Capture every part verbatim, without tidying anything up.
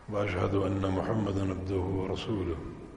وأشهد أن محمدًا عبده ورسوله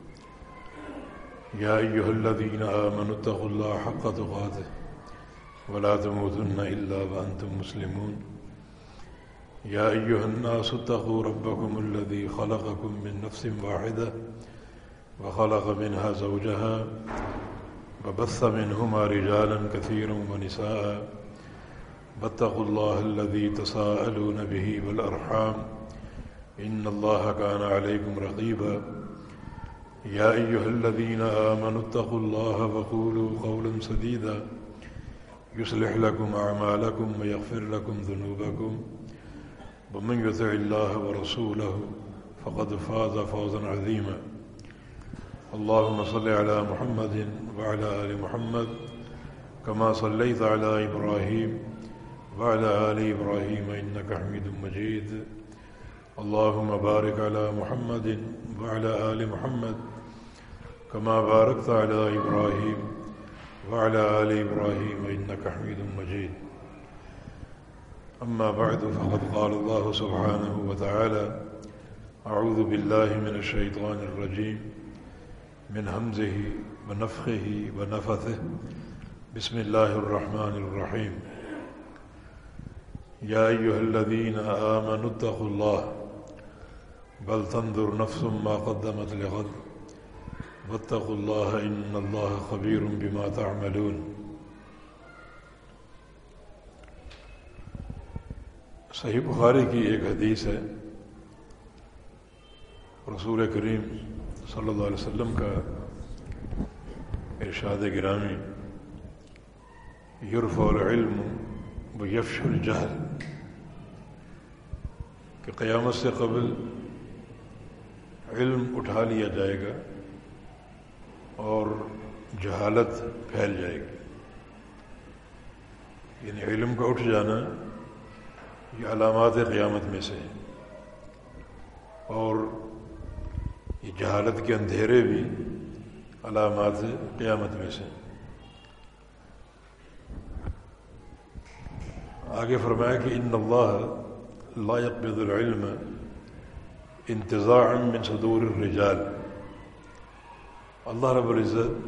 يا أيها الذين آمنوا اتقوا الله حق تقاته ولا تموتن إلا وأنتم مسلمون يا أيها الناس اتقوا ربكم الذي خلقكم من نفس واحدة وخلق منها زوجها وبث منهما رجالا كثيرا ونساء واتقوا الله الذي تساءلون به والأرحام إن الله كان عليكم رقيبا يا أيها الذين آمنوا اتقوا الله وقولوا قولا سديدا يصلح لكم أعمالكم ويغفر لكم ذنوبكم ومن يطع الله ورسوله فقد فاز فوزا عظيما اللهم صل على محمد وعلى آل محمد كما صليت على إبراهيم وعلى آل إبراهيم إنك حميد مجيد اللهم بارك على محمد وعلى آل محمد كما باركت على إبراهيم وعلى آل إبراهيم إنك حميد مجيد أما بعد فقد قال الله سبحانه وتعالى أعوذ بالله من الشيطان الرجيم من همزه ونفخه ونفثه بسم الله الرحمن الرحيم يا أيها الذين آمنوا اتقوا الله بل تنظر نفس ما قدمت لغد واتقوا الله إن الله خبير بما تعملون صحیح بخاری کی ایک حدیث ہے، رسول کریم صلی اللہ علیہ وسلم کا ارشاد گرامی یرفع العلم ویفشو الجہل کہ قیامت سے قبل علم اٹھا لیا جائے گا اور جہالت پھیل جائے گی، یعنی علم کا اٹھ جانا یہ علامات قیامت میں سے ہیں، اور یہ جہالت کے اندھیرے بھی علامات قیامت میں سے ہیں۔ آگے فرمایا کہ ان اللہ لا يقبض العلم انتزاعا من صدور الرجال، اللہ رب العزت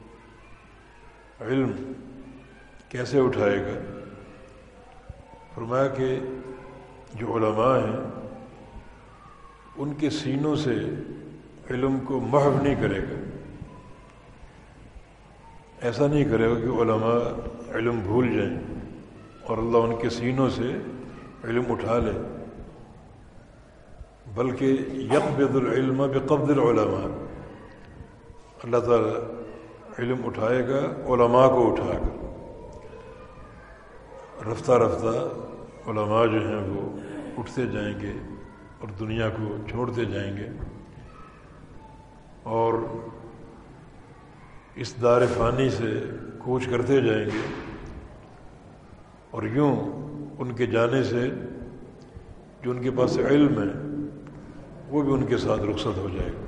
علم کیسے اٹھائے گا؟ فرمایا کہ جو علماء ہیں ان کے سینوں سے علم کو محو نہیں کرے گا، ایسا نہیں کرے گا کہ علماء علم بھول جائیں اور اللہ ان کے سینوں سے علم اٹھا لے، بلکہ یقبض العلم بقبض العلماء، اللہ تعالیٰ علم اٹھائے گا علماء کو اٹھا کر، رفتہ رفتہ علماء جو ہیں وہ اٹھتے جائیں گے اور دنیا کو چھوڑتے جائیں گے، اور اس دار فانی سے کوچ کرتے جائیں گے، اور یوں ان کے جانے سے جو ان کے پاس علم ہے وہ بھی ان کے ساتھ رخصت ہو جائے گا۔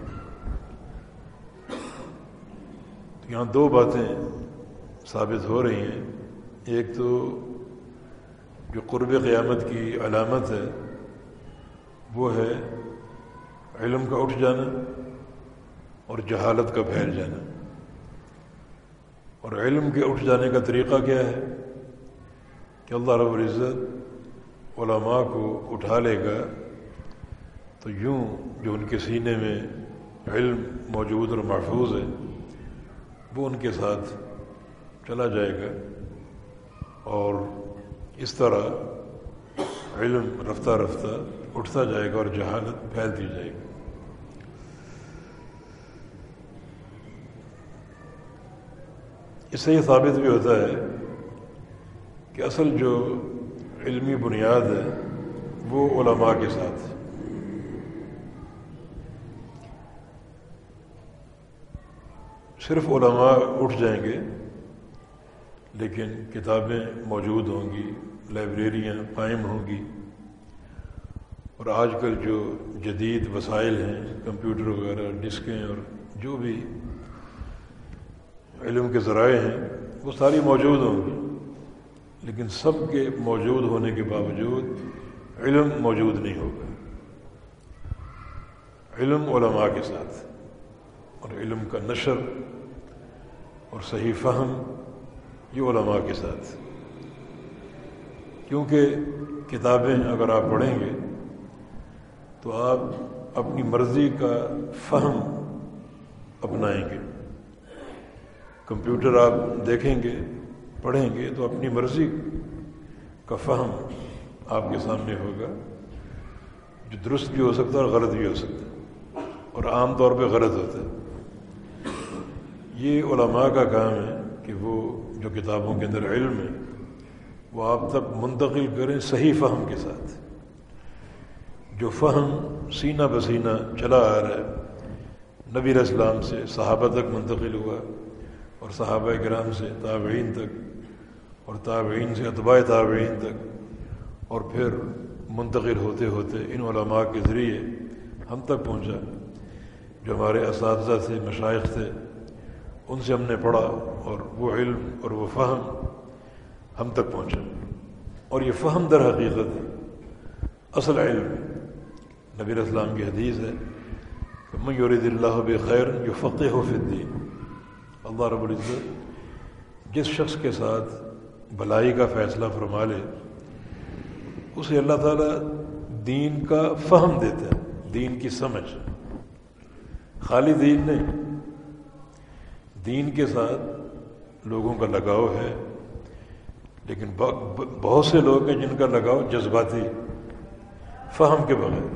یہاں دو باتیں ثابت ہو رہی ہیں، ایک تو جو قرب قیامت کی علامت ہے وہ ہے علم کا اٹھ جانا اور جہالت کا پھیل جانا، اور علم کے اٹھ جانے کا طریقہ کیا ہے کہ اللہ رب العزت علماء کو اٹھا لے گا تو یوں جو ان کے سینے میں علم موجود اور محفوظ ہے وہ ان کے ساتھ چلا جائے گا، اور اس طرح علم رفتہ رفتہ اٹھتا جائے گا اور جہالت پھیلتی جائے گی۔ اس سے یہ ثابت بھی ہوتا ہے کہ اصل جو علمی بنیاد ہے وہ علماء کے ساتھ ہے۔ صرف علماء اٹھ جائیں گے لیکن کتابیں موجود ہوں گی، لائبریریاں قائم ہوں گی، اور آج کل جو جدید وسائل ہیں، کمپیوٹر وغیرہ، ڈسکیں اور جو بھی علم کے ذرائع ہیں وہ ساری موجود ہوں گی، لیکن سب کے موجود ہونے کے باوجود علم موجود نہیں ہوگا۔ علم علماء کے ساتھ، اور علم کا نشر اور صحیح فہم یہ علماء کے ساتھ، کیونکہ کتابیں اگر آپ پڑھیں گے تو آپ اپنی مرضی کا فہم اپنائیں گے. کمپیوٹر آپ دیکھیں گے، پڑھیں گے تو اپنی مرضی کا فہم آپ کے سامنے ہوگا، جو درست بھی ہو سکتا ہے اور غلط بھی ہو سکتا ہے، اور عام طور پہ غلط ہوتا ہے. یہ علماء کا کام ہے کہ وہ جو کتابوں کے اندر علم ہے وہ آپ تک منتقل کریں صحیح فہم کے ساتھ، جو فہم سینہ بسینہ چلا آ رہا ہے نبی علیہ السلام سے صحابہ تک منتقل ہوا، اور صحابہ کرام سے تابعین تک، اور تابعین سے اتباع تابعین تک، اور پھر منتقل ہوتے ہوتے ان علماء کے ذریعے ہم تک پہنچا. جو ہمارے اساتذہ تھے، مشائخ تھے، ان سے ہم نے پڑھا، اور وہ علم اور وہ فہم ہم تک پہنچا. اور یہ فہم در حقیقت اصل علم. نبی علیہ السلام کی حدیث ہے کہ من یرید اللہ بخیر یفقہہ فی الدین. اللہ رب العزت جس شخص کے ساتھ بھلائی کا فیصلہ فرما لے اسے اللہ تعالیٰ دین کا فہم دیتا ہے، دین کی سمجھ. خالی دین نہیں، دین کے ساتھ لوگوں کا لگاؤ ہے، لیکن بہت سے لوگ ہیں جن کا لگاؤ جذباتی، فہم کے بغیر.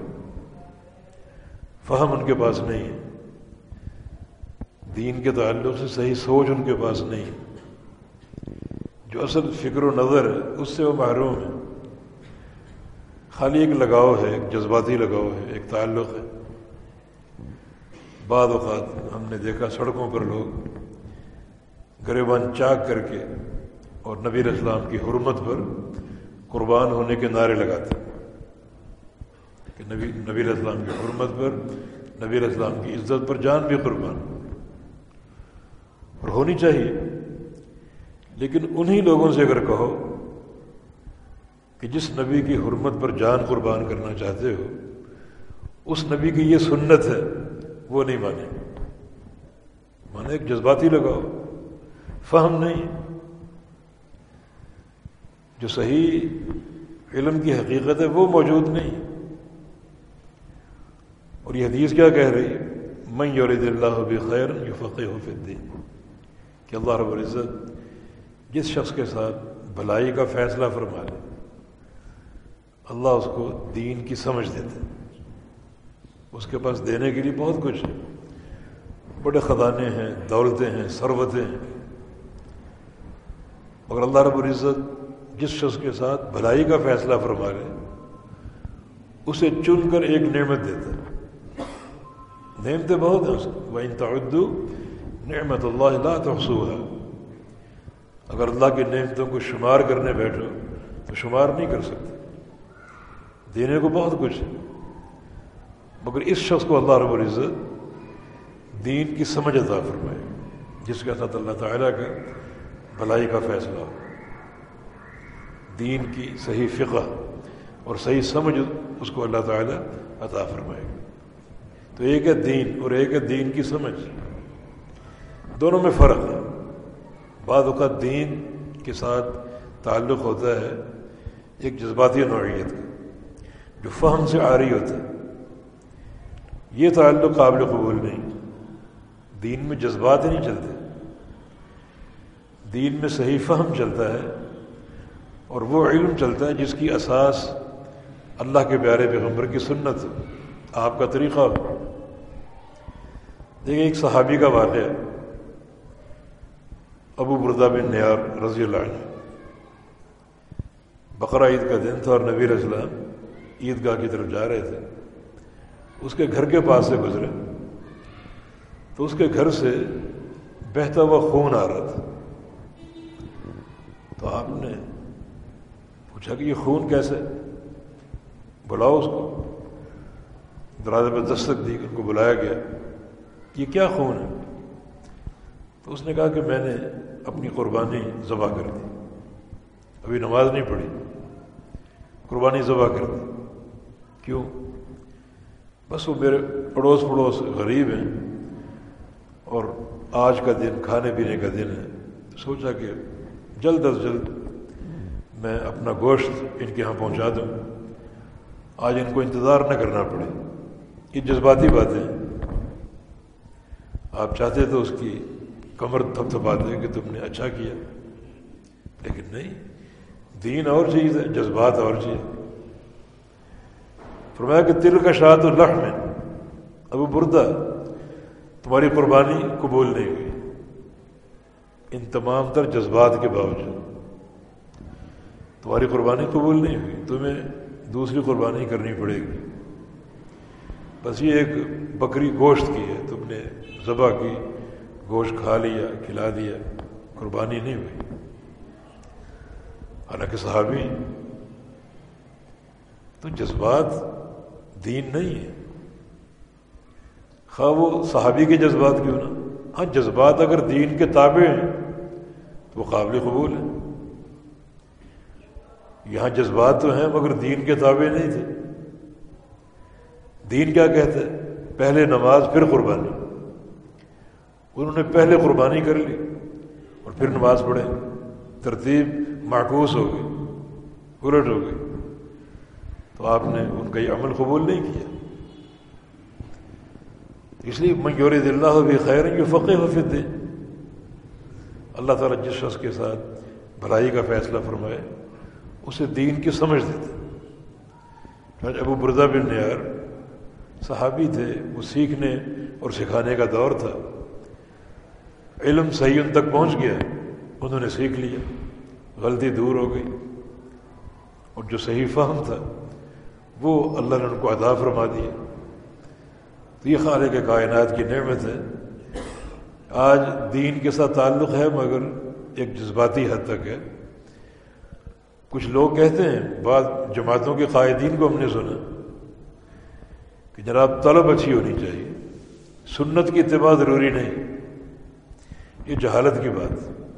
فہم ان کے پاس نہیں ہے، دین کے تعلق سے صحیح سوچ ان کے پاس نہیں ہے، جو اصل فکر و نظر ہے اس سے وہ محروم ہے. خالی ایک لگاؤ ہے، ایک جذباتی لگاؤ ہے، ایک تعلق ہے. بعض اوقات ہم نے دیکھا سڑکوں پر لوگ گریبان چاک کر کے اور نبی علیہ السلام کی حرمت پر قربان ہونے کے نعرے لگاتے کہ نبی نبی علیہ السلام کی حرمت پر، نبی علیہ السلام کی عزت پر جان بھی قربان، اور ہونی چاہیے. لیکن انہی لوگوں سے اگر کہو کہ جس نبی کی حرمت پر جان قربان کرنا چاہتے ہو اس نبی کی یہ سنت ہے، وہ نہیں مانے. مانے ایک جذباتی لگاؤ، فہم نہیں. جو صحیح علم کی حقیقت ہے وہ موجود نہیں. اور یہ حدیث کیا کہہ رہی ہے؟ من یرید اللہ بخیر یفقہہ فی الدین، کہ اللہ رب العزت جس شخص کے ساتھ بھلائی کا فیصلہ فرما لے اللہ اس کو دین کی سمجھ دیتا ہے. اس کے پاس دینے کے لیے بہت کچھ ہے، بڑے خزانے ہیں، دولتیں ہیں، ثروتیں ہیں، مگر اللہ رب العزت جس شخص کے ساتھ بھلائی کا فیصلہ فرما لے اسے چن کر ایک نعمت دیتا ہے. نعمتیں بہت ہیں، وَإِن تَعُدُّوا نِعْمَتَ اللَّهِ لَا تُحْصُوهَا. اگر اللہ کی نعمتوں کو شمار کرنے بیٹھو تو شمار نہیں کر سکتے. دینے کو بہت کچھ ہے، مگر اس شخص کو اللہ رب العزت دین کی سمجھ عطا فرمائے جس کے ساتھ اللہ تعالیٰ کا بھلائی کا فیصلہ ہو. دین کی صحیح فقہ اور صحیح سمجھ اس کو اللہ تعالیٰ عطا فرمائے. تو ایک ہے دین اور ایک ہے دین کی سمجھ، دونوں میں فرق ہے. بعض اوقات دین کے ساتھ تعلق ہوتا ہے ایک جذباتی نوعیت کا جو فہم سے عاری ہوتا ہے. یہ تعلق قابل قبول نہیں. دین میں جذبات ہی نہیں چلتے، دین میں صحیح فہم چلتا ہے، اور وہ علم چلتا ہے جس کی اساس اللہ کے پیارے پیغمبر کی سنت، آپ کا طریقہ ہو. دیکھیں ایک صحابی کا واقعہ، ابو بردہ بن نیار رضی اللہ عنہ. بقرہ عید کا دن تھا اور نبی علیہ السلام عیدگاہ کی طرف جا رہے تھے. اس کے گھر کے پاس سے گزرے تو اس کے گھر سے بہتا ہوا خون آ رہا تھا. تو آپ نے پوچھا کہ یہ خون کیسے؟ بلاؤ اس کو. دروازے پہ دستک دی، ان کو بلایا گیا. یہ کیا خون ہے؟ تو اس نے کہا کہ میں نے اپنی قربانی ذبح کر دی، ابھی نماز نہیں پڑھی، قربانی ذبح کر دی. کیوں؟ بس وہ میرے پڑوس پڑوس غریب ہیں اور آج کا دن کھانے پینے کا دن ہے، سوچا کہ جلد از جلد میں اپنا گوشت ان کے یہاں پہنچا دوں، آج ان کو انتظار نہ کرنا پڑے۔ یہ جذباتی باتیں ہیں، آپ چاہتے تو اس کی کمر تھپ تھپا دیں کہ تم نے اچھا کیا، لیکن نہیں، دین اور چیز ہے، جذبات اور چیز۔ فرمایا کہ تل کا شاۃ اللحم، ابو بردہ تمہاری قربانی قبول نہیں ہوئی ان تمام تر جذبات کے باوجود، تمہاری قربانی قبول نہیں ہوئی، تمہیں دوسری قربانی کرنی پڑے گی۔ بس یہ ایک بکری گوشت کی ہے، تم نے ذبح کی، گوشت کھا لیا، کھلا دیا، قربانی نہیں ہوئی۔ حالانکہ صحابی تو جذبات دین نہیں ہے، خواہ وہ صحابی کے جذبات کیوں نہ، ہاں جذبات اگر دین کے تابع ہیں تو وہ قابل قبول ہیں۔ یہاں جذبات تو ہیں مگر دین کے تابع نہیں تھے۔ دین کیا کہتا ہے؟ پہلے نماز پھر قربانی۔ انہوں نے پہلے قربانی کر لی اور پھر نماز پڑھے، ترتیب معکوس ہو گئی، الٹ ہو گئی، تو آپ نے ان کا یہ عمل قبول نہیں کیا۔ اس لیے من یرید اللہ بہ خیرا یفقہہ فی الدین، اللہ تعالیٰ جس شخص کے ساتھ بھلائی کا فیصلہ فرمائے اسے دین کی سمجھ دیتے۔ ابو بردہ بن نیار صحابی تھے، وہ سیکھنے اور سکھانے کا دور تھا، علم صحیح ان تک پہنچ گیا، انہوں نے سیکھ لیا، غلطی دور ہو گئی، اور جو صحیح فہم تھا وہ اللہ نے ان کو عطا فرما دیا۔ تو یہ خالق کائنات کی نعمت ہے۔ آج دین کے ساتھ تعلق ہے مگر ایک جذباتی حد تک ہے۔ کچھ لوگ کہتے ہیں، بعض جماعتوں کے قائدین کو ہم نے سنا کہ جناب طلب اچھی ہونی چاہیے، سنت کی اتباع ضروری نہیں۔ یہ جہالت کی بات،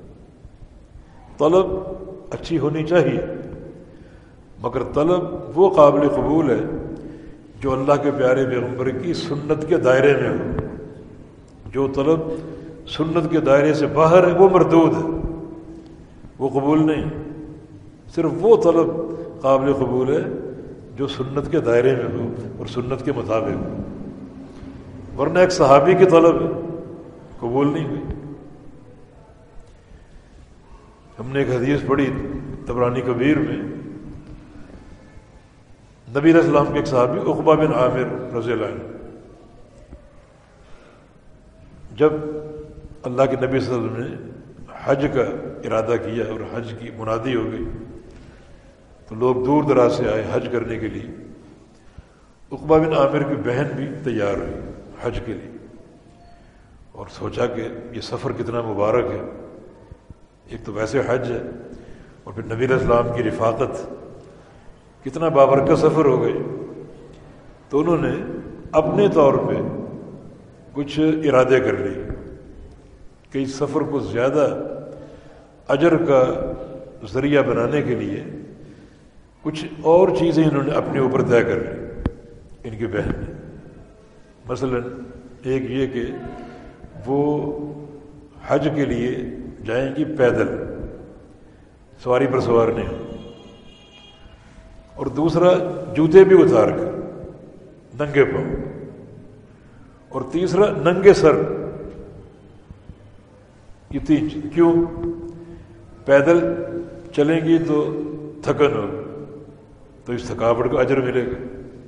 طلب اچھی ہونی چاہیے مگر طلب وہ قابل قبول ہے جو اللہ کے پیارے پیغمبر کی سنت کے دائرے میں ہو۔ جو طلب سنت کے دائرے سے باہر ہے وہ مردود ہے، وہ قبول نہیں۔ صرف وہ طلب قابل قبول ہے جو سنت کے دائرے میں ہو اور سنت کے مطابق ہو، ورنہ ایک صحابی کی طلب ہے، قبول نہیں ہوئی۔ ہم نے ایک حدیث پڑھی طبرانی کبیر میں، نبی علیہ السلام کے ایک صحابی عقبہ بن عامر رضی اللہ عنہ، جب اللہ کے نبی صلی اللہ علیہ وسلم نے حج کا ارادہ کیا اور حج کی منادی ہو گئی تو لوگ دور دراز سے آئے حج کرنے کے لیے۔ عقبہ بن عامر کی بہن بھی تیار ہوئی حج کے لیے، اور سوچا کہ یہ سفر کتنا مبارک ہے، ایک تو ویسے حج ہے اور پھر نبی علیہ السلام کی رفاقت، کتنا بابرکت سفر ہو گئے۔ تو انہوں نے اپنے طور پہ کچھ ارادے کر لی کہ اس سفر کو زیادہ اجر کا ذریعہ بنانے کے لیے کچھ اور چیزیں انہوں نے اپنے اوپر طے کر لی ان کی بہن نے۔ مثلا ایک یہ کہ وہ حج کے لیے جائیں گی پیدل، سواری پر سوار نہیں، اور دوسرا جوتے بھی اتار کر ننگے پاؤں، اور تیسرا ننگے سر۔ یہ تین چیز کیوں؟ پیدل چلیں گی تو تھکن ہوگی تو اس تھکاوٹ کا اجر ملے گا،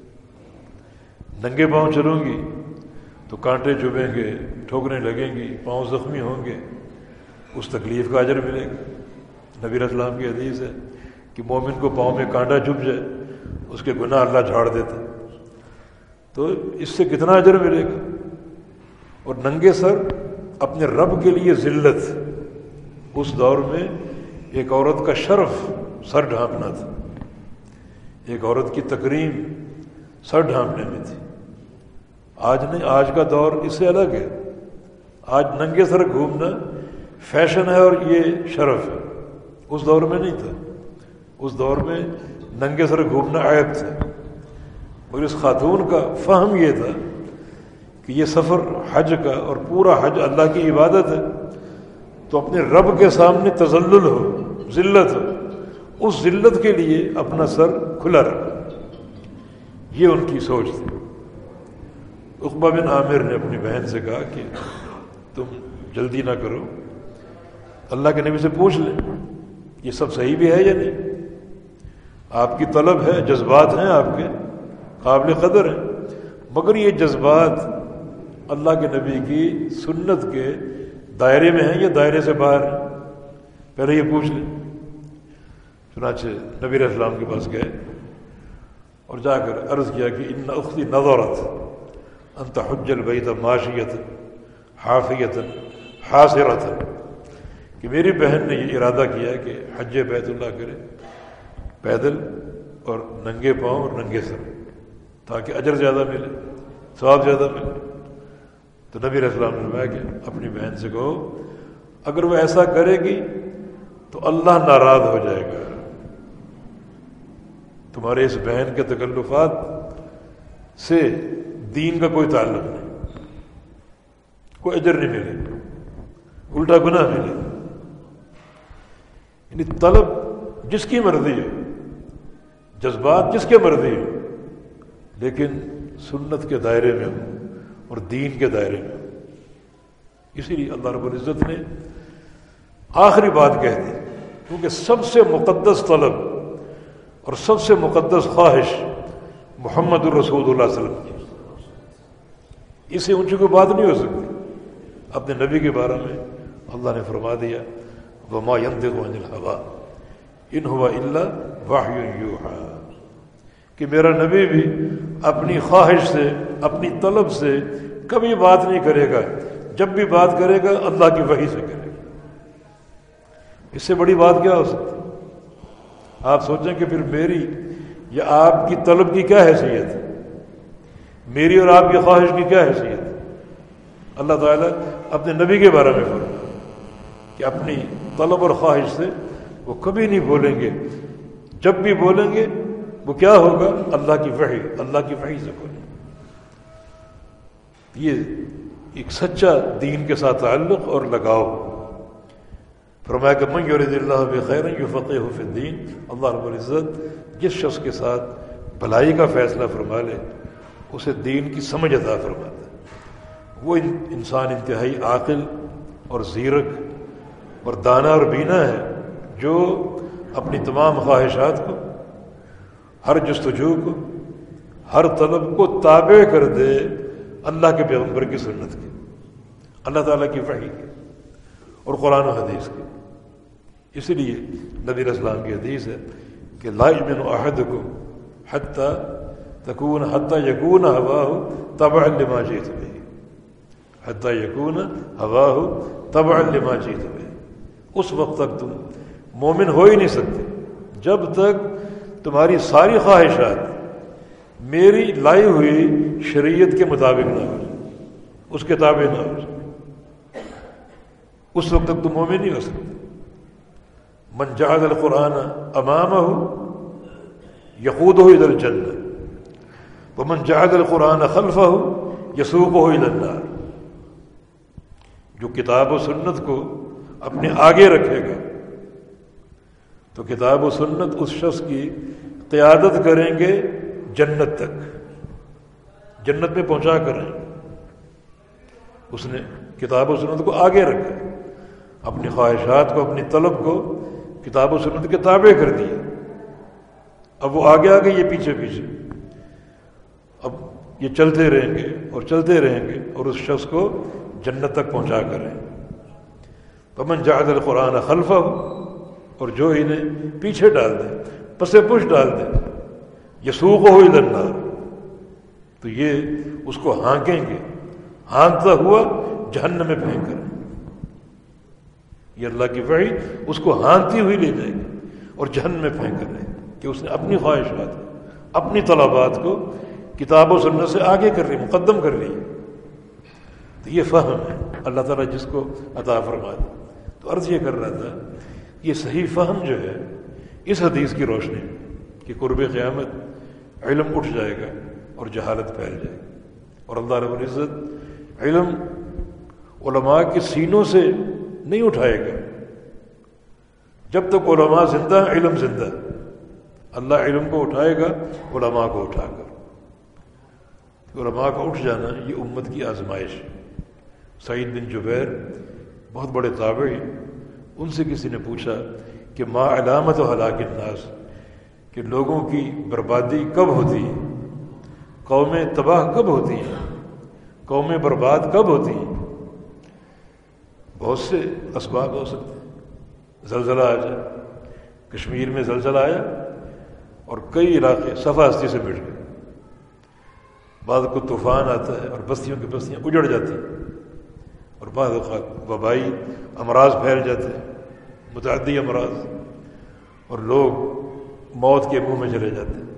ننگے پاؤں چلوں گی تو کانٹے چبھیں گے، ٹھوکریں لگیں گی، پاؤں زخمی ہوں گے، اس تکلیف کا اجر ملے گا۔ نبی علیہ السلام کی حدیث ہے کہ مومن کو پاؤں میں کانٹا چبھ جائے اس کے گناہ اللہ جھاڑ دیتا، تو اس سے کتنا اجر ملے گا۔ اور ننگے سر اپنے رب کے لیے ذلت، اس دور میں ایک عورت کا شرف سر ڈھانپنا تھا، ایک عورت کی تکریم سر ڈھانپنے میں تھی۔ آج نہیں، آج کا دور اس سے الگ ہے، آج ننگے سر گھومنا فیشن ہے اور یہ شرف ہے، اس دور میں نہیں تھا۔ اس دور میں ننگے سر گھومنا عیب تھا، اور اس خاتون کا فہم یہ تھا کہ یہ سفر حج کا اور پورا حج اللہ کی عبادت ہے، تو اپنے رب کے سامنے تذلل ہو، ذلت ہو، اس ذلت کے لیے اپنا سر کھلا رکھا۔ یہ ان کی سوچ تھی۔ عقبہ بن عامر نے اپنی بہن سے کہا کہ تم جلدی نہ کرو، اللہ کے نبی سے پوچھ لیں یہ سب صحیح بھی ہے یا نہیں۔ آپ کی طلب ہے، جذبات ہیں آپ کے، قابل قدر ہیں، مگر یہ جذبات اللہ کے نبی کی سنت کے دائرے میں ہیں یا دائرے سے باہر ہیں، پہلے یہ پوچھ لیں۔ چنانچہ نبی علیہ السلام کے پاس گئے اور جا کر عرض کیا کہ ان اختی نظرت ان تحج البیت ماشیۃ حافیۃ حاصرۃ، کہ میری بہن نے یہ ارادہ کیا کہ حج بیت اللہ کرے پیدل اور ننگے پاؤں اور ننگے سر، تاکہ اجر زیادہ ملے، ثواب زیادہ ملے۔ تو نبی علیہ السلام نے فرمایا کہ اپنی بہن سے کہو اگر وہ ایسا کرے گی تو اللہ ناراض ہو جائے گا، تمہارے اس بہن کے تکلفات سے دین کا کوئی تعلق نہیں، کوئی اجر نہیں ملے، الٹا گناہ ملے۔ یعنی طلب جس کی مرضی ہے، جذبات جس کے مرضی ہو، لیکن سنت کے دائرے میں ہو اور دین کے دائرے میں ہو۔ اسی لیے اللہ رب العزت نے آخری بات کہہ دی، کیونکہ سب سے مقدس طلب اور سب سے مقدس خواہش محمد الرسول اللہ صلی اللہ علیہ وسلم کی، اس سے اونچی کوئی بات نہیں ہو سکتی۔ اپنے نبی کے بارے میں اللہ نے فرما دیا وما ينطق عن الهوى ان هو الا وحی یوحی، کہ میرا نبی بھی اپنی خواہش سے، اپنی طلب سے کبھی بات نہیں کرے گا، جب بھی بات کرے گا اللہ کی وحی سے کرے گا۔ اس سے بڑی بات کیا ہو سکتی؟ آپ سوچیں کہ پھر میری یا آپ کی طلب کی کیا حیثیت ہے، میری اور آپ کی خواہش کی کیا حیثیت ہے؟ اللہ تعالیٰ اپنے نبی کے بارے میں فرمایا کہ اپنی طلب اور خواہش سے وہ کبھی نہیں بولیں گے، جب بھی بولیں گے وہ کیا ہوگا؟ اللہ کی وحی، اللہ کی وحی سے بولیں گے۔ یہ ایک سچا دین کے ساتھ تعلق اور لگاؤ۔ فرمایا کہ من یرید اللہ بخیر یفقہہ فی الدین، اللہ رب العزت جس شخص کے ساتھ بھلائی کا فیصلہ فرما لے اسے دین کی سمجھ عطا فرماتا ہے۔ وہ انسان انتہائی عاقل اور زیرک اور دانا اور بینا ہے جو اپنی تمام خواہشات کو، ہر جستجو کو، ہر طلب کو تابع کر دے اللہ کے پیغمبر کی سنت کی، اللہ تعالیٰ کی وحی کی اور قرآن و حدیث کی۔ اسی لیے نبی علیہ السلام کی حدیث ہے کہ لا یؤمن احدکم حتی تکون حتی یکون ہواہ تبعا لما جئت بہ، حتی یکون ہواہ تبعا لما جئت بہ۔ اس وقت تک تم مومن ہو ہی نہیں سکتے جب تک تمہاری ساری خواہشات میری لائی ہوئی شریعت کے مطابق نہ ہو جائے، اس کے تابع نہ ہو جائے، اس وقت تک تم مومن نہیں ہو سکتے۔ من جعل القرآن امامہ یقودہ الی الجنہ ومن جعل القرآن خلفہ یسوقہ الی النار، جو کتاب و سنت کو اپنے آگے رکھے گا تو کتاب و سنت اس شخص کی قیادت کریں گے جنت تک، جنت میں پہنچا کر رہیں۔ اس نے کتاب و سنت کو آگے رکھا، اپنی خواہشات کو، اپنی طلب کو کتاب و سنت کے تابع کر دیا۔ اب وہ آگے آگے، یہ پیچھے پیچھے، اب یہ چلتے رہیں گے اور چلتے رہیں گے اور اس شخص کو جنت تک پہنچا کر رہیں گے۔ فمن جعل القرآن خلفہ، اور جو انہیں پیچھے ڈال دے، پس پش ڈال دے، یسوقہ الی النار، تو یہ اس کو ہانکیں گے، ہانکتا ہوا جہنم میں پھینک کر۔ یہ اللہ کی وحی اس کو ہانکتی ہوئی لے جائے گی اور جہنم میں پھینک کر رہے گی کہ اس نے اپنی خواہشات کو، اپنی طلبات کو کتاب و سنت سے آگے کر لی، مقدم کر لی۔ تو یہ فہم ہے اللہ تعالیٰ جس کو عطا فرما دے۔ تو عرض یہ کر رہا تھا، یہ صحیح فہم جو ہے اس حدیث کی روشنی میں کہ قرب قیامت علم اٹھ جائے گا، اور جہالت پھیل جائے گی۔ اور اللہ رب العزت علم علماء کے سینوں سے نہیں اٹھائے گا۔ جب تک علماء زندہ ہیں علم زندہ ہے۔ اللہ علم کو اٹھائے گا علماء کو اٹھا کر۔ علماء کا اٹھ جانا یہ امت کی آزمائش ہے۔ سعید بن جبیر بہت بڑے تابعی، ان سے کسی نے پوچھا کہ ما علامت و ہلاک الناس، کہ لوگوں کی بربادی کب ہوتی ہے، قومیں تباہ کب ہوتی ہیں، قومیں برباد کب ہوتی ہیں؟ بہت سے اسباب ہو سکتے ہیں۔ زلزلہ آ جائے، کشمیر میں زلزلہ آیا اور کئی علاقے صفا ہستی سے مٹ گئے، بعض کو طوفان آتا ہے اور بستیوں کی بستیاں اجڑ جاتی ہیں، اور بعض اوقات وبائی امراض پھیل جاتے ہیں، متعدی امراض، اور لوگ موت کے منہ میں چلے جاتے ہیں۔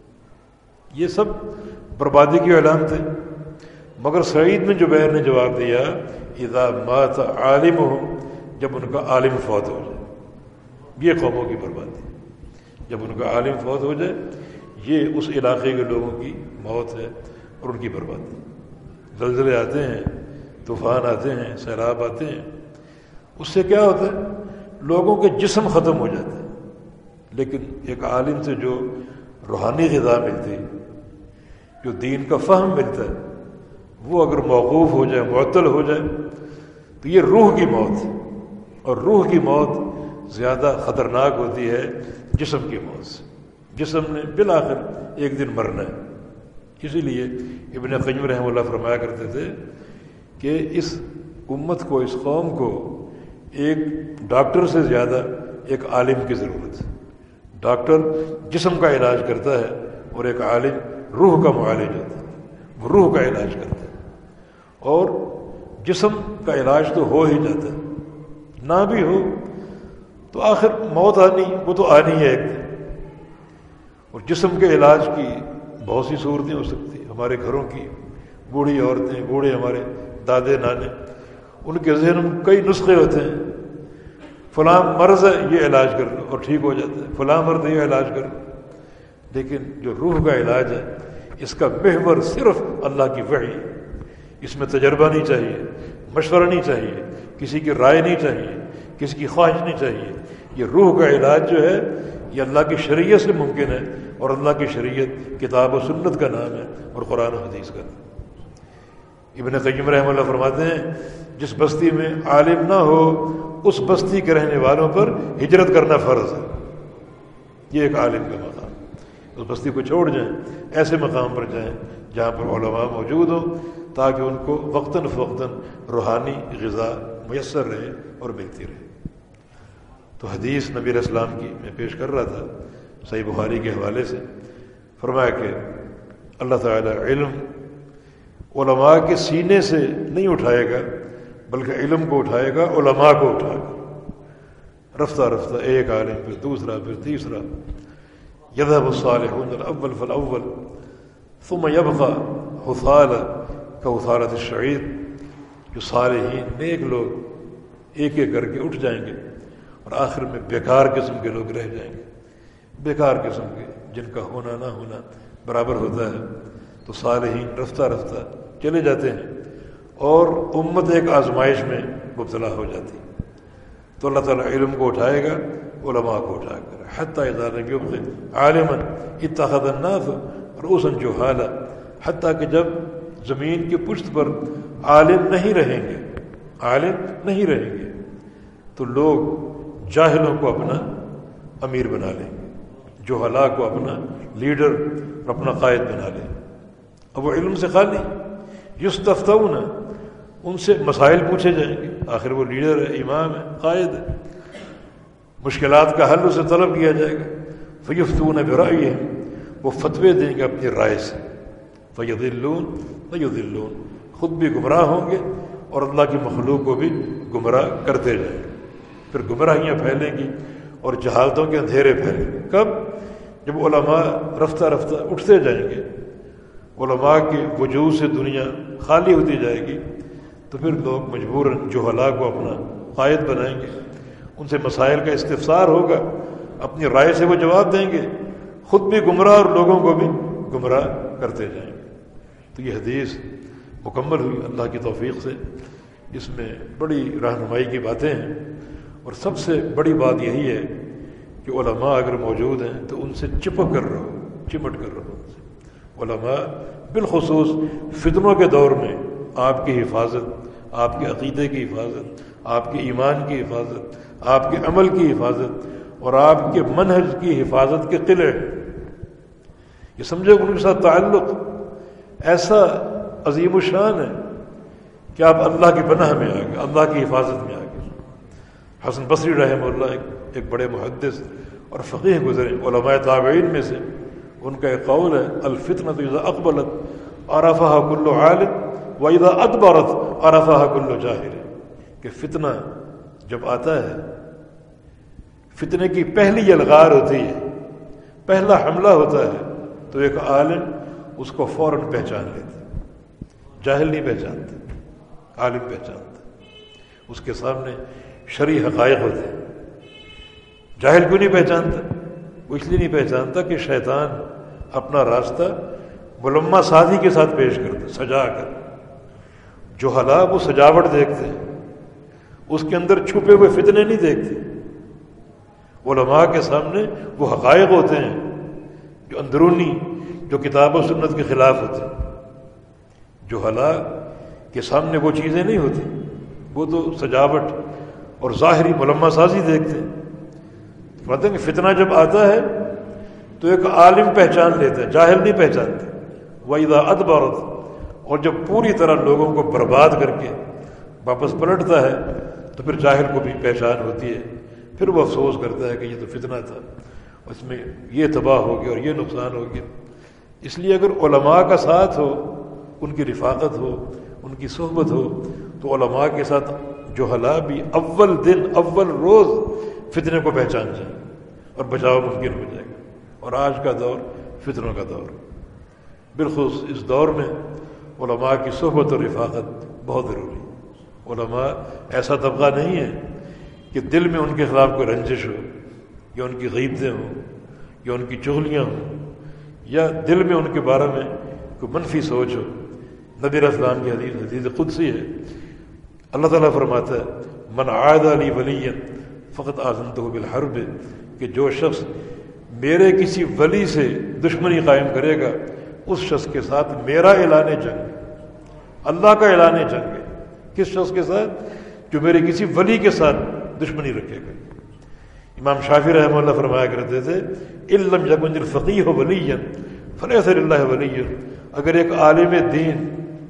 یہ سب بربادی کی علامت ہے۔ مگر سعید بن جبیر نے جواب دیا اذا مات عالمہم، جب ان کا عالم فوت ہو جائے، یہ قوموں کی بربادی۔ جب ان کا عالم فوت ہو جائے یہ اس علاقے کے لوگوں کی موت ہے اور ان کی بربادی۔ زلزلے آتے ہیں، طوفان آتے ہیں، سیلاب آتے ہیں، اس سے کیا ہوتا ہے؟ لوگوں کے جسم ختم ہو جاتے ہیں، لیکن ایک عالم سے جو روحانی غذا ملتی، جو دین کا فہم ملتا ہے، وہ اگر موقوف ہو جائے، معطل ہو جائے تو یہ روح کی موت ہے، اور روح کی موت زیادہ خطرناک ہوتی ہے جسم کی موت سے۔ جسم نے بالآخر ایک دن مرنا ہے۔ اسی لیے ابن قیم رحمہ اللہ فرمایا کرتے تھے کہ اس امت کو، اس قوم کو ایک ڈاکٹر سے زیادہ ایک عالم کی ضرورت ہے۔ ڈاکٹر جسم کا علاج کرتا ہے اور ایک عالم روح کا معالج ہوتا ہے، وہ روح کا علاج کرتا ہے۔ اور جسم کا علاج تو ہو ہی جاتا ہے، نہ بھی ہو تو آخر موت آنی، وہ تو آنی ہے ایک دن۔ اور جسم کے علاج کی بہت سی صورتیں ہو سکتی ہیں۔ ہمارے گھروں کی بوڑھی عورتیں، بوڑھے ہمارے دادے نانے، ان کے ذہن میں کئی نسخے ہوتے ہیں۔ فلاں مرض ہے یہ علاج کر لو اور ٹھیک ہو جاتا ہے، فلاں مرض ہے یہ علاج کر لو۔ لیکن جو روح کا علاج ہے اس کا محور صرف اللہ کی وحی ہے۔ اس میں تجربہ نہیں چاہیے، مشورہ نہیں چاہیے، کسی کی رائے نہیں چاہیے، کسی کی خواہش نہیں چاہیے۔ یہ روح کا علاج جو ہے یہ اللہ کی شریعت سے ممکن ہے، اور اللہ کی شریعت کتاب و سنت کا نام ہے اور قرآن و حدیث کا نام۔ ابن قیم رحمہ اللہ فرماتے ہیں جس بستی میں عالم نہ ہو اس بستی کے رہنے والوں پر ہجرت کرنا فرض ہے۔ یہ ایک عالم کا مقام، اس بستی کو چھوڑ جائیں، ایسے مقام پر جائیں جہاں پر علماء موجود ہوں، تاکہ ان کو وقتاً فوقتاً روحانی غذا میسر رہے اور ملتی رہے۔ تو حدیث نبی علیہ السلام کی میں پیش کر رہا تھا صحیح بخاری کے حوالے سے، فرمایا کہ اللہ تعالیٰ علم علماء کے سینے سے نہیں اٹھائے گا، بلکہ علم کو اٹھائے گا علماء کو اٹھائے گا، رفتہ رفتہ ایک عالم پھر دوسرا پھر تیسرا۔ یذهب الصالحون الاول فالاول ثم يبقى حثالة كحثالة الشعير، جو صالحین نیک لوگ ایک ایک کر کے اٹھ جائیں گے اور آخر میں بیکار قسم کے لوگ رہ جائیں گے، بیکار قسم کے جن کا ہونا نہ ہونا برابر ہوتا ہے۔ تو صالحین رفتہ رفتہ چلے جاتے ہیں اور امت ایک آزمائش میں مبتلا ہو جاتی ہے۔ تو اللہ تعالیٰ علم کو اٹھائے گا علماء کو اٹھا کر، حتیٰ اذا لم يبق عالما اتخذ الناس رؤوسا جہالا، حتیٰ کہ جب زمین کی پشت پر عالم نہیں رہیں گے، عالم نہیں رہیں گے تو لوگ جاہلوں کو اپنا امیر بنا لیں گے، جہلا کو اپنا لیڈر، اپنا قائد بنا لیں گے۔ اب وہ علم سے خالی، یستفتون، ان سے مسائل پوچھے جائیں گے، آخر وہ لیڈر ہے، امام ہے، قائد ہے، مشکلات کا حل اسے طلب کیا جائے گا۔ فیفتون برأیہم، وہ فتوے دیں گے اپنی رائے سے۔ فیضلون ویضلون، خود بھی گمراہ ہوں گے اور اللہ کی مخلوق کو بھی گمراہ کرتے جائیں گے۔ پھر گمراہیاں پھیلیں گی اور جہالتوں کے اندھیرے پھیلیں گے۔ کب؟ جب علماء رفتہ رفتہ اٹھتے جائیں گے، علماء کے وجود سے دنیا خالی ہوتی جائے گی، تو پھر لوگ مجبوراً جہلا کو اپنا قائد بنائیں گے، ان سے مسائل کا استفسار ہوگا، اپنی رائے سے وہ جواب دیں گے، خود بھی گمراہ اور لوگوں کو بھی گمراہ کرتے جائیں۔ تو یہ حدیث مکمل ہوئی اللہ کی توفیق سے، اس میں بڑی رہنمائی کی باتیں ہیں، اور سب سے بڑی بات یہی ہے کہ علماء اگر موجود ہیں تو ان سے چپک کر رہو، چمٹ کر رہو۔ علماء بالخصوص فتنوں کے دور میں آپ کی حفاظت، آپ کے عقیدے کی حفاظت، آپ کے ایمان کی حفاظت، آپ کے عمل کی حفاظت اور آپ کے منہج کی حفاظت کے قلعے، یہ سمجھے ان کے ساتھ تعلق ایسا عظیم الشان ہے کہ آپ اللہ کی پناہ میں آ گئے، اللہ کی حفاظت میں آ گئے۔ حسن بصری رحمہ اللہ ایک ایک بڑے محدث اور فقیہ گزرے علماء تابعین میں سے، ان کا ایک قول ہے الفتنۃ اذا اقبلت عرفها كل عالم واذا ادبرت عرفها كل جاہل، کہ فتنہ جب آتا ہے، فتنے کی پہلی یلغار ہوتی ہے، پہلا حملہ ہوتا ہے، تو ایک عالم اس کو فوراً پہچان لیتا، جاہل نہیں پہچانتا، عالم پہچانتا، اس کے سامنے شرعی حقائق ہوتے ہیں۔ جاہل کیوں نہیں پہچانتا؟ وہ اس لیے نہیں پہچانتا کہ شیطان اپنا راستہ ملمہ سازی کے ساتھ پیش کرتا، سجا کر۔ جو حلا وہ سجاوٹ دیکھتے ہیں، اس کے اندر چھپے ہوئے فتنے نہیں دیکھتے۔ علماء کے سامنے وہ حقائق ہوتے ہیں جو اندرونی، جو کتاب و سنت کے خلاف ہوتے ہیں۔ جو حلا کے سامنے وہ چیزیں نہیں ہوتی، وہ تو سجاوٹ اور ظاہری ملمہ سازی دیکھتے ہیں۔ فرماتے ہیں کہ فتنہ جب آتا ہے تو ایک عالم پہچان لیتا ہے، جاہل نہیں پہچانتا۔ وَإِذَا أَدْبَرَتْ، اور جب پوری طرح لوگوں کو برباد کر کے واپس پلٹتا ہے تو پھر جاہل کو بھی پہچان ہوتی ہے، پھر وہ افسوس کرتا ہے کہ یہ تو فتنہ تھا، اس میں یہ تباہ ہو گیا اور یہ نقصان ہو گیا۔ اس لیے اگر علماء کا ساتھ ہو، ان کی رفاقت ہو، ان کی صحبت ہو، تو علماء کے ساتھ جہلا بھی اول دن، اول روز فتنے کو پہچان جائیں اور بچاؤ ممکن ہو جائے گا۔ اور آج کا دور فتنوں کا دور، بالخصوص اس دور میں علماء کی صحبت اور رفاقت بہت ضروری ہے۔ علماء ایسا طبقہ نہیں ہے کہ دل میں ان کے خلاف کوئی رنجش ہو، یا ان کی غیبتیں ہوں، یا ان کی چغلیاں ہوں، یا دل میں ان کے بارے میں کوئی منفی سوچ ہو۔ نبی علیہ السلام کی حدیث حدیث قدسی ہے، اللہ تعالیٰ فرماتا ہے من عاد لی ولیا فقط آذنتہ بالحرب، کہ جو شخص میرے کسی ولی سے دشمنی قائم کرے گا، اس شخص کے ساتھ میرا اعلان جنگ، اللہ کا اعلان جنگ ہے۔ کس شخص کے ساتھ؟ جو میرے کسی ولی کے ساتھ دشمنی رکھے گا۔ امام شافعی رحمہ اللہ فرمایا کرتے تھے ان لم یکن الفقیہ ولیا فلیس للہ ولی، اگر ایک عالم دین،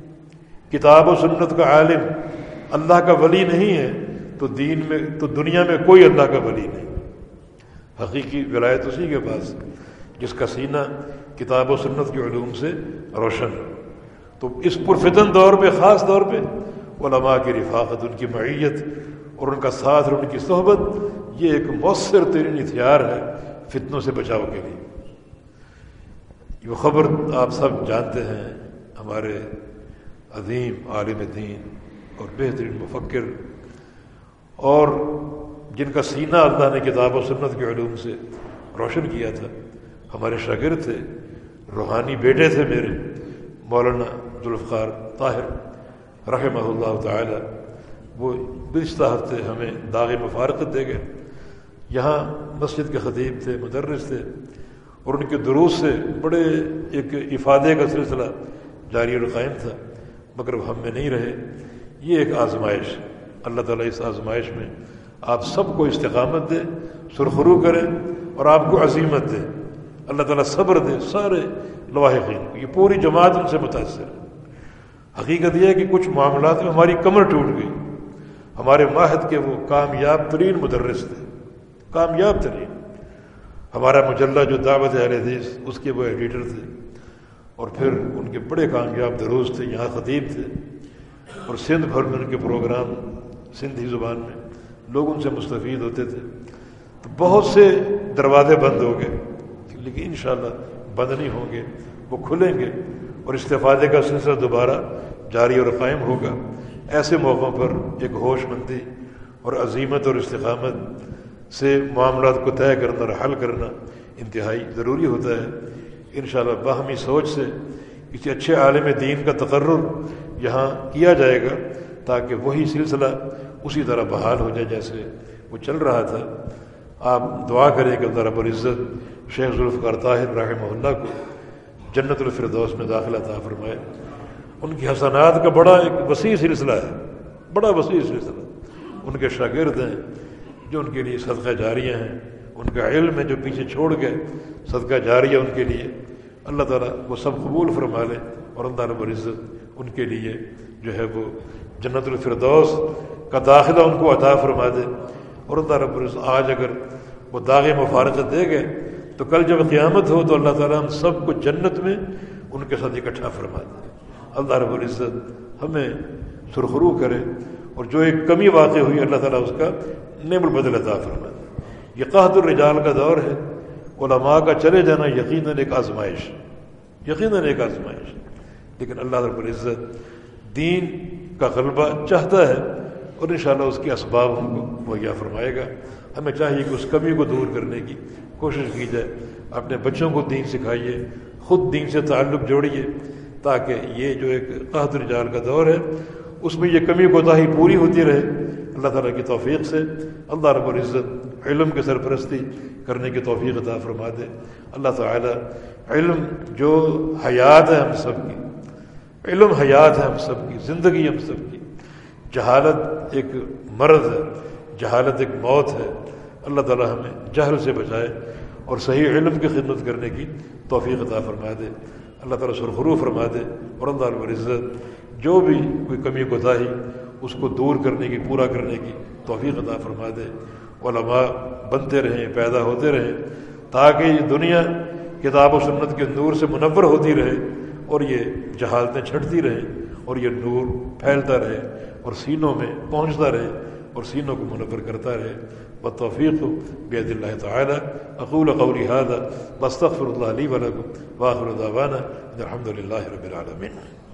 کتاب و سنت کا عالم اللہ کا ولی نہیں ہے تو دین میں، تو دنیا میں کوئی اللہ کا ولی نہیں۔ حقیقی ولایت اسی کے پاس جس کا سینہ کتاب و سنت کے علوم سے روشن ہے۔ تو اس پرفتن دور پہ، خاص طور پہ علماء کی رفاقت، ان کی معیت اور ان کا ساتھ اور ان کی صحبت، یہ ایک مؤثر ترین ہتھیار ہے فتنوں سے بچاؤ کے لیے۔ یہ خبر آپ سب جانتے ہیں، ہمارے عظیم عالم دین اور بہترین مفکر، اور جن کا سینہ اللہ نے کتاب و سنت کے علوم سے روشن کیا تھا، ہمارے شاگرد تھے، روحانی بیٹے تھے میرے، مولانا ذوالفقار طاہر رحمہ اللہ تعالی۔ وہ گزشتہ ہفتے ہمیں داغ مفارقت دے گئے۔ یہاں مسجد کے خطیب تھے، مدرس تھے، اور ان کے دروس سے بڑے ایک افادے کا سلسلہ جاری اور قائم تھا، مگر ہم میں نہیں رہے۔ یہ ایک آزمائش، اللہ تعالیٰ اس آزمائش میں آپ سب کو استقامت دے، سرخرو کرے، اور آپ کو عزیمت دے، اللہ تعالیٰ صبر دے سارے لواحقین کو۔ یہ پوری جماعت ان سے متاثر ہے۔ حقیقت یہ ہے کہ کچھ معاملات میں ہماری کمر ٹوٹ گئی۔ ہمارے معہد کے وہ کامیاب ترین مدرس تھے، کامیاب ترین۔ ہمارا مجلہ جو دعوت اہل حدیث، اس کے وہ ایڈیٹر تھے، اور پھر ان کے بڑے کامیاب دروس تھے، یہاں خطیب تھے، اور سندھ بھر میں ان کے پروگرام سندھی زبان میں، لوگ ان سے مستفید ہوتے تھے۔ تو بہت سے دروازے بند ہو گئے، لیکن انشاءاللہ بند نہیں ہوں گے، وہ کھلیں گے، اور استفادے کا سلسلہ دوبارہ جاری اور قائم ہوگا۔ ایسے موقعوں پر ایک ہوش مندی اور عزیمت اور استقامت سے معاملات کو طے کرنا اور حل کرنا انتہائی ضروری ہوتا ہے۔ انشاءاللہ باہمی سوچ سے کسی اچھے عالم دین کا تقرر یہاں کیا جائے گا تاکہ وہی سلسلہ اسی طرح بحال ہو جائے جیسے وہ چل رہا تھا۔ آپ دعا کریں کہ اللہ رب العزت شیخ ذوالفقار طاہر رحمہ اللہ کو جنت الفردوس میں داخلہ عطا فرمائے۔ ان کی حسنات کا بڑا ایک وسیع سلسلہ ہے، بڑا وسیع سلسلہ۔ ان کے شاگرد ہیں جو ان کے لیے صدقہ جاریہ ہیں، ان کا علم ہے جو پیچھے چھوڑ گئے صدقہ جاریہ ان کے لیے۔ اللہ تعالیٰ وہ سب قبول فرما لے اور اللہ رب العزت ان کے لیے جو ہے وہ جنت الفردوس کا داخلہ ان کو عطا فرما دے۔ اور اللہ رب العزت آج اگر وہ داغ مفارقت دے گئے تو کل جب قیامت ہو تو اللہ تعالیٰ ہم سب کو جنت میں ان کے ساتھ اکٹھا فرما دے۔ اللہ رب العزت ہمیں سرخرو کرے اور جو ایک کمی واقع ہوئی اللہ تعالیٰ اس کا نعم البدل عطا فرما دے۔ یہ قحط الرجال کا دور ہے، علماء کا چلے جانا یقیناً ایک آزمائش، یقیناً ایک آزمائش، لیکن اللہ رب العزت دین کا غلبہ چاہتا ہے اور انشاءاللہ اس کے اسباب ہم کو مہیا فرمائے گا۔ ہمیں چاہیے کہ اس کمی کو دور کرنے کی کوشش کی جائے، اپنے بچوں کو دین سکھائیے، خود دین سے تعلق جوڑیے تاکہ یہ جو ایک قحط الرجال کا دور ہے اس میں یہ کمی کوتاہی پوری ہوتی رہے اللہ تعالیٰ کی توفیق سے۔ اللہ رب العزت علم کی سرپرستی کرنے کی توفیق عطا فرما دے۔ اللہ تعالیٰ علم جو حیات ہے ہم سب کی، علم حیات ہے ہم سب کی، زندگی ہم سب کی۔ جہالت ایک مرض ہے، جہالت ایک موت ہے۔ اللہ تعالیٰ ہمیں جہل سے بچائے اور صحیح علم کی خدمت کرنے کی توفیق عطا فرما دے۔ اللہ تعالیٰ سرخرو فرما دے اور اللہ رب العزت جو بھی کوئی کمی کوتاہی اس کو دور کرنے کی، پورا کرنے کی توفیق عطا فرما دے۔ علماء بنتے رہیں، پیدا ہوتے رہیں تاکہ یہ دنیا کتاب و سنت کے نور سے منور ہوتی رہے اور یہ جہالتیں چھٹتی رہیں اور یہ نور پھیلتا رہے اور سینوں میں پہنچتا رہے اور سینوں کو منور کرتا رہے۔ والتوفیق بید اللہ تعالی۔ اقول قولی ھذا واستغفر اللہ لی ولکم وآخر دعوانا ان الحمد للہ رب العالمین۔